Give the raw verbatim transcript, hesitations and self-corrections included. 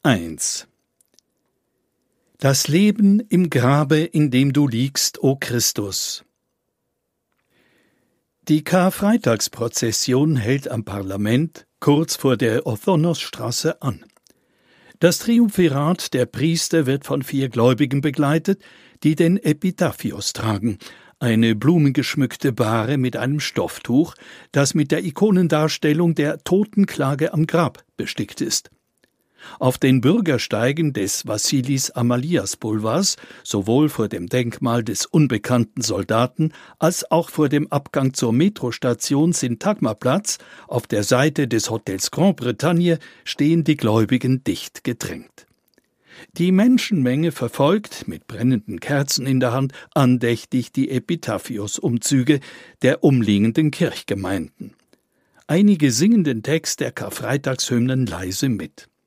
eins. Das Leben im Grabe, in dem du liegst, o Christus. Die Karfreitagsprozession hält am Parlament kurz vor der Othonosstraße an. Das Triumphirat der Priester wird von vier Gläubigen begleitet, die den Epitaphios tragen, eine blumengeschmückte Bahre mit einem Stofftuch, das mit der Ikonendarstellung der Totenklage am Grab bestickt ist. Auf den Bürgersteigen des Vassilis Amalias Boulevards, sowohl vor dem Denkmal des unbekannten Soldaten als auch vor dem Abgang zur Metrostation Syntagma-Platz auf der Seite des Hotels Grand Bretagne, stehen die Gläubigen dicht gedrängt. Die Menschenmenge verfolgt, mit brennenden Kerzen in der Hand, andächtig die Epitaphios-Umzüge der umliegenden Kirchgemeinden. Einige singen den Text der Karfreitagshymnen leise mit.